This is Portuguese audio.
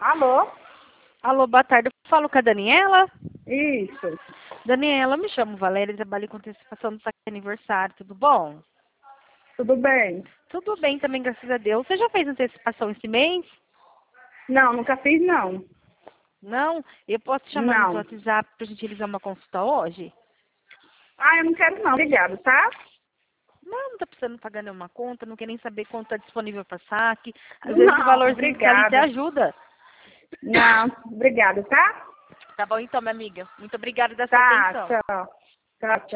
Alô? Alô, boa tarde. Eu falo com a Daniela. Isso. Daniela, eu me chamo Valéria e trabalho com antecipação do saque de aniversário. Tudo bom? Tudo bem? Tudo bem também, graças a Deus. Você já fez antecipação esse mês? Não, nunca fiz, não. Não? Eu posso te chamar no seu Não. WhatsApp pra gente realizar uma consulta hoje? Ah, eu não quero não. Obrigado, tá? Não tá precisando pagar nenhuma conta, não quer nem saber quanto está disponível para saque. Às vezes o Não, valorzinho que tá ali te obrigada. ajuda. Não, obrigada, tá? Tá bom então, minha amiga. Muito obrigada da sua Tá, atenção. tchau. Tchau, tchau.